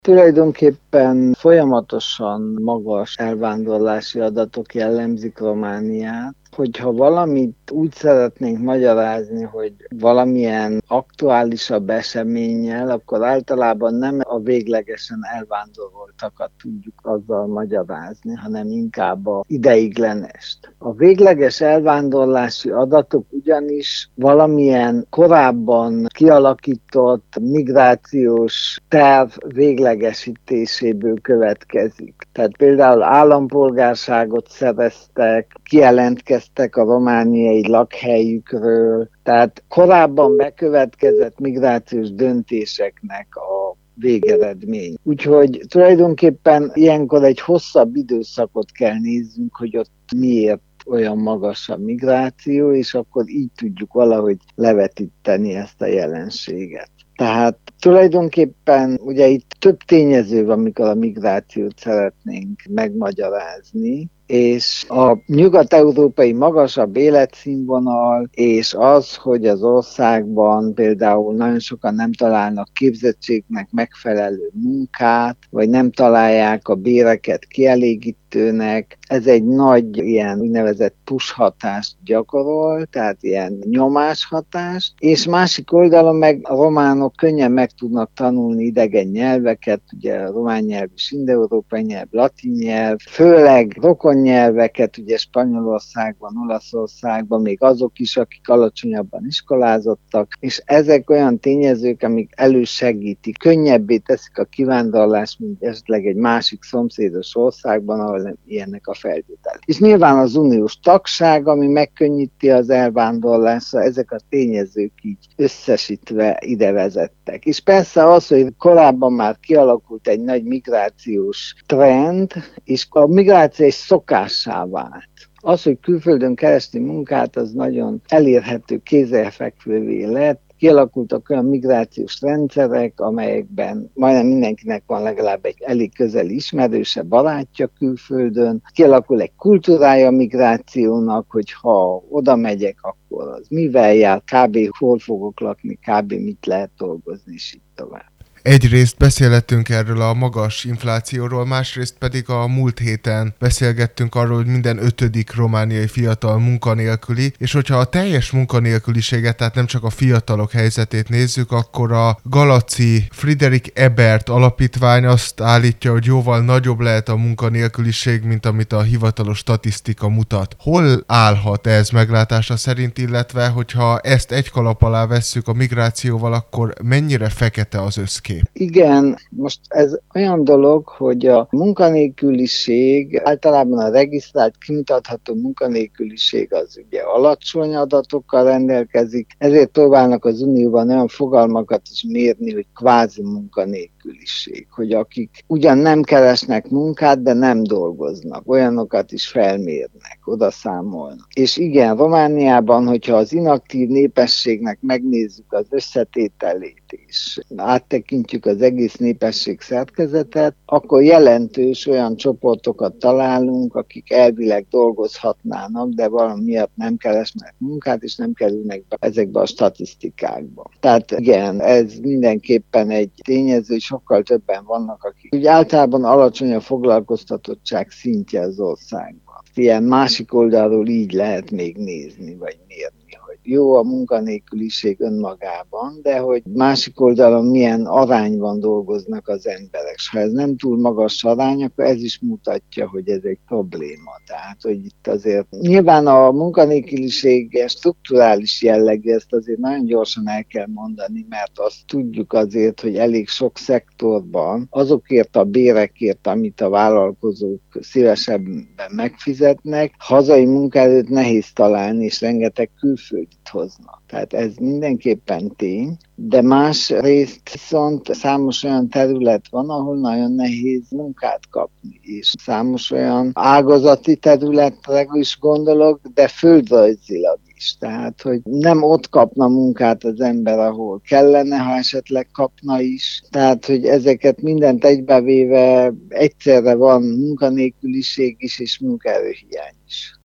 Tulajdonképpen folyamatosan magas elvándorlási adatok jellemzik Romániát. Hogyha valamit úgy szeretnénk magyarázni, hogy valamilyen aktuálisabb eseménnyel, akkor általában nem a véglegesen elvándoroltakat tudjuk azzal magyarázni, hanem inkább a ideiglenest. A végleges elvándorlási adatok ugyanis valamilyen korábban kialakított migrációs terv véglegesítéséből következik. Tehát például állampolgárságot szereztek, kijelentkeztek a romániai lakhelyükről, tehát korábban bekövetkezett migrációs döntéseknek a végeredmény. Úgyhogy tulajdonképpen ilyenkor egy hosszabb időszakot kell néznünk, hogy ott miért olyan magas a migráció, és akkor így tudjuk valahogy levetíteni ezt a jelenséget. Tehát tulajdonképpen ugye itt több tényező van, amikor a migrációt szeretnénk megmagyarázni, és a nyugat-európai magasabb életszínvonal, és az, hogy az országban például nagyon sokan nem találnak képzettségnek megfelelő munkát, vagy nem találják a béreket kielégítőnek, ez egy nagy ilyen úgynevezett push hatást gyakorol, tehát ilyen nyomáshatást, és másik oldalon meg a románok könnyen meg tudnak tanulni idegen nyelveket, ugye a román nyelv is indoeurópai nyelv, latin nyelv, főleg rokon nyelveket, ugye Spanyolországban, Olaszországban, még azok is, akik alacsonyabban iskolázottak, és ezek olyan tényezők, amik elősegítik, könnyebbé teszik a kivándorlást, mint esetleg egy másik szomszédos országban, ahol nem ilyennek a feltétel. És nyilván az uniós tagság, ami megkönnyíti az elvándorlást, ezek a tényezők így összesítve ide vezettek. És persze az, hogy korábban már kialakult egy nagy migrációs trend, és a migrációs szokássá vált. Az, hogy külföldön keresni munkát, az nagyon elérhető, kézzelfekvővé lett. Kialakultak olyan migrációs rendszerek, amelyekben majdnem mindenkinek van legalább egy elég közeli ismerőse, barátja külföldön. Kialakul egy kultúrája a migrációnak, hogy ha oda megyek, akkor az mivel jár, kb. Hol fogok lakni, kb. Mit lehet dolgozni, és így tovább. Egyrészt beszélhetünk erről a magas inflációról, másrészt pedig a múlt héten beszélgettünk arról, hogy minden 5. romániai fiatal munkanélküli, és hogyha a teljes munkanélküliséget, tehát nem csak a fiatalok helyzetét nézzük, akkor a Galaci Friedrich Ebert alapítvány azt állítja, hogy jóval nagyobb lehet a munkanélküliség, mint amit a hivatalos statisztika mutat. Hol állhat ez meglátása szerint, illetve hogyha ezt egy kalap alá vesszük a migrációval, akkor mennyire fekete az összkép? Igen, most ez olyan dolog, hogy a munkanélküliség, általában a regisztrált, kimutatható munkanélküliség az ugye alacsony adatokkal rendelkezik, ezért próbálnak az Unióban olyan fogalmakat is mérni, hogy kvázi munkanélküliség, hogy akik ugyan nem keresnek munkát, de nem dolgoznak, olyanokat is felmérnek, odaszámolnak. És igen, Romániában, hogyha az inaktív népességnek megnézzük az összetételét, és áttekintjük az egész népesség szerkezetet, akkor jelentős olyan csoportokat találunk, akik elvileg dolgozhatnának, de valami miatt nem keresnek munkát, és nem kerülnek be ezekbe a statisztikákba. Tehát igen, ez mindenképpen egy tényező, hogy sokkal többen vannak, akik úgy általában alacsony a foglalkoztatottság szintje az országban. Ilyen másik oldalról így lehet még nézni, vagy mérni, hogy jó a munkanélküliség önmagában, de hogy másik oldalon milyen arányban dolgoznak az emberek. És ha ez nem túl magas arány, akkor ez is mutatja, hogy ez egy probléma. Tehát, hogy itt azért nyilván a munkanélküliség strukturális jellegű, ezt azért nagyon gyorsan el kell mondani, mert azt tudjuk azért, hogy elég sok szektorban azokért a bérekért, amit a vállalkozók szívesebben megfizetnek, hazai munkaerőt nehéz találni, és rengeteg külföldit hoznak. Tehát ez mindenképpen tény, de másrészt viszont számos olyan terület van, ahol nagyon nehéz munkát kapni, és számos olyan ágazati területre is gondolok, de földrajzilag is. Tehát, hogy nem ott kapna munkát az ember, ahol kellene, ha esetleg kapna is. Tehát, hogy ezeket mindent egybevéve egyszerre van munkanélküliség is, és munkaerőhiány is.